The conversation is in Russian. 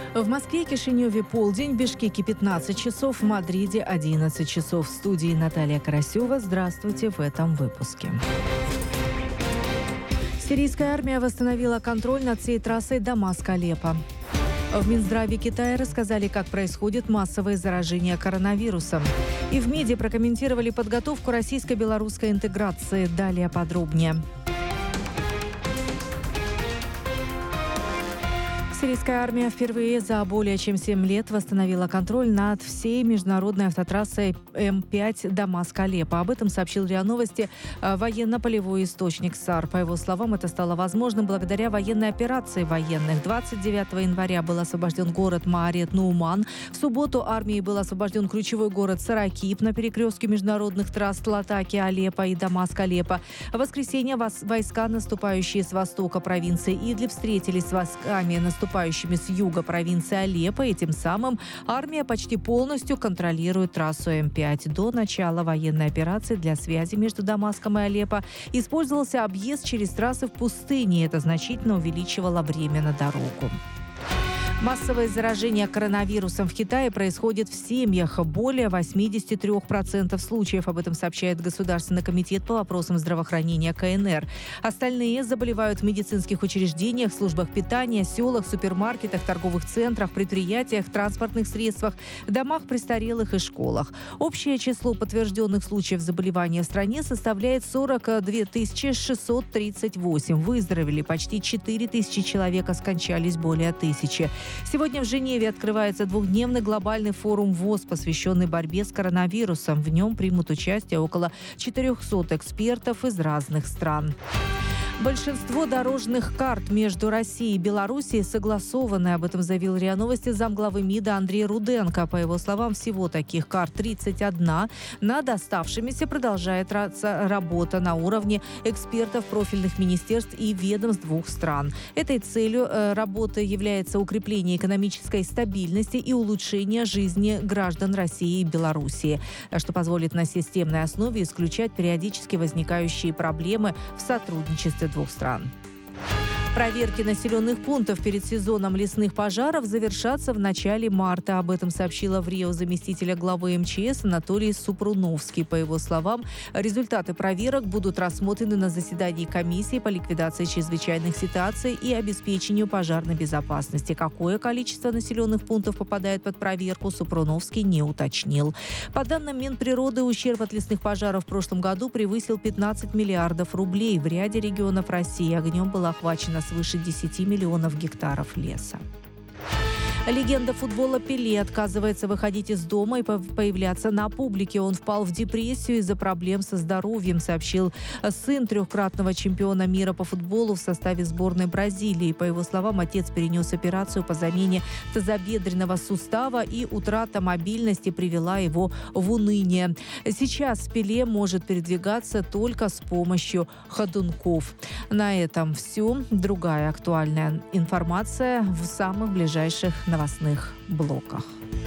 В Москве и Кишиневе полдень, в Бишкеке 15 часов, в Мадриде 11 часов. В студии Наталья Карасева. Здравствуйте в этом выпуске. Сирийская армия восстановила контроль над всей трассой Дамаск-Алеппо. В Минздраве Китая рассказали, как происходит массовое заражение коронавирусом. И в МИДе прокомментировали подготовку российско-белорусской интеграции. Далее подробнее. Сирийская армия впервые за более чем 7 лет восстановила контроль над всей международной автотрассой М5 Дамаск-Алеппо. Об этом сообщил РИА Новости военно-полевой источник САР. По его словам, это стало возможным благодаря военной операции военных. 29 января был освобожден город Маарет-Нууман. В субботу армией был освобожден ключевой город Саракип на перекрестке международных трасс Латаки-Алеппо и Дамаск-Алеппо. В воскресенье войска, наступающие с востока провинции Идлиб, встретились с войсками, наступающими с юга провинции Алеппо, и тем самым армия почти полностью контролирует трассу М5. До начала военной операции для связи между Дамаском и Алеппо использовался объезд через трассы в пустыне. Это значительно увеличивало время на дорогу. Массовое заражение коронавирусом в Китае происходит в семьях. Более 83% случаев. Об этом сообщает Государственный комитет по вопросам здравоохранения КНР. Остальные заболевают в медицинских учреждениях, службах питания, селах, супермаркетах, торговых центрах, предприятиях, транспортных средствах, домах престарелых и школах. Общее число подтвержденных случаев заболевания в стране составляет 42 638. Выздоровели почти 4 тысячи человек, а скончались более 1000. Сегодня в Женеве открывается двухдневный глобальный форум ВОЗ, посвященный борьбе с коронавирусом. В нем примут участие около 400 экспертов из разных стран. Большинство дорожных карт между Россией и Белоруссией согласованы. Об этом заявил РИА Новости замглавы МИДа Андрей Руденко. По его словам, всего таких карт 31. Над оставшимися продолжает работа на уровне экспертов профильных министерств и ведомств двух стран. Этой целью работы является укрепление экономической стабильности и улучшение жизни граждан России и Белоруссии, что позволит на системной основе исключать периодически возникающие проблемы в сотрудничестве двух стран. Проверки населенных пунктов перед сезоном лесных пожаров завершатся в начале марта. Об этом сообщила в РИО заместителя главы МЧС Анатолий Супруновский. По его словам, результаты проверок будут рассмотрены на заседании комиссии по ликвидации чрезвычайных ситуаций и обеспечению пожарной безопасности. Какое количество населенных пунктов попадает под проверку, Супруновский не уточнил. По данным Минприроды, ущерб от лесных пожаров в прошлом году превысил 15 миллиардов рублей. В ряде регионов России огнем было охвачено свыше 10 миллионов гектаров леса. Легенда футбола Пеле отказывается выходить из дома и появляться на публике. Он впал в депрессию из-за проблем со здоровьем, сообщил сын трехкратного чемпиона мира по футболу в составе сборной Бразилии. По его словам, отец перенес операцию по замене тазобедренного сустава, и утрата мобильности привела его в уныние. Сейчас Пеле может передвигаться только с помощью ходунков. На этом все. Другая актуальная информация в самых ближайших новостных блоках.